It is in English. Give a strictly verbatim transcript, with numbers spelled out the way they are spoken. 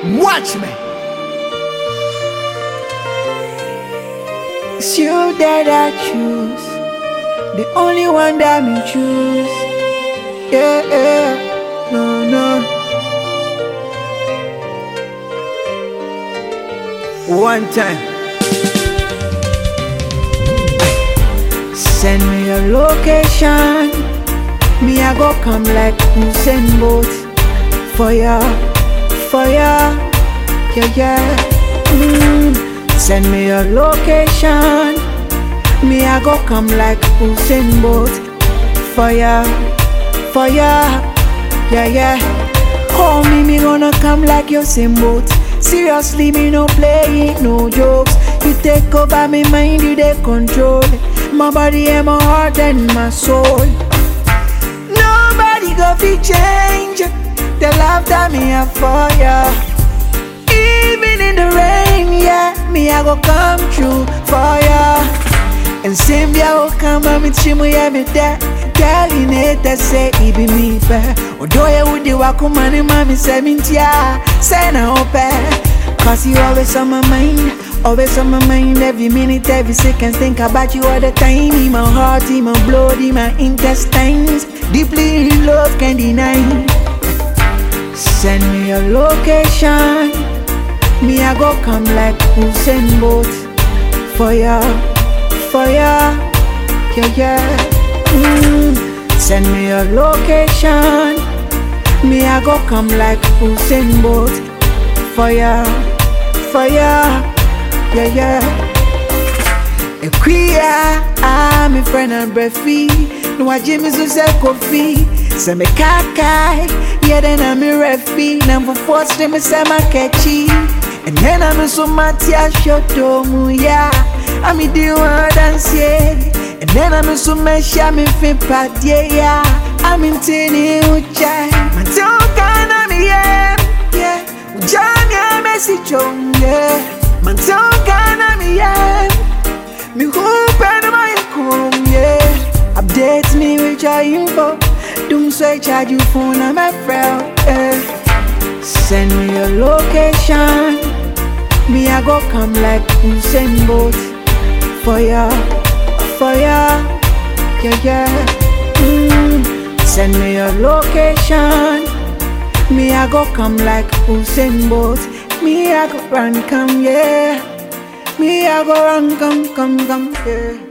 Watch me. It's you that I choose, the only one that me choose. Yeah, yeah, no, no. One time. Send me your location, me I go come like Usain Bolt. For ya, for ya, yeah, yeah. Mm. Send me your location, me I go come like Usain Bolt. For ya, for ya, yeah, yeah. Call me, me gonna come like Usain Bolt. Seriously, me no play it, no jokes. You take over me mind, you take control my body and my heart and my soul. Nobody go fi change the love that me have for ya. Even in the rain, yeah, me I go come true for ya. And same ya will come and me chimu ya me there. Girl in it that say it be me fair. Odo ya would the wakumani mami say mintia. Say na ope, cause you always on my mind. Always on my mind, every minute, every second. Think about you all the time. In my heart, in my blood, in my intestines. Deeply in love, can't deny. Send me your location, me I go come like Usain Bolt. For ya, for ya, yeah, yeah. Mm. Send me your location, me I go come like Usain Bolt. For ya, for ya, yeah, yeah. A queer, I'm a friend and breathy. No, I Jimmy Zuze coffee. Say me kakai, yeah, then I'm a refi. Number four, say me say my catchy. And then I'm a so matia shoto muya. I'm a do one dance, yeah. And then I'm a so mesha me fin pat, yeah, yeah. I'm in tini uchai. Man, don't kind of me, yeah, yeah. Ujami, I'm a si chong, yeah. Man, don't kinda me, yeah. Me hope and my home, yeah. Update me with your info. Don't say charge you phone, I'm a friend, yeah. Send me your location, me I go come like Usain Bolt. For ya, for ya, yeah, yeah. Mm. Send me your location, me I go come like Usain Bolt. Me I go run come, yeah. Me I go run come, come, come, yeah.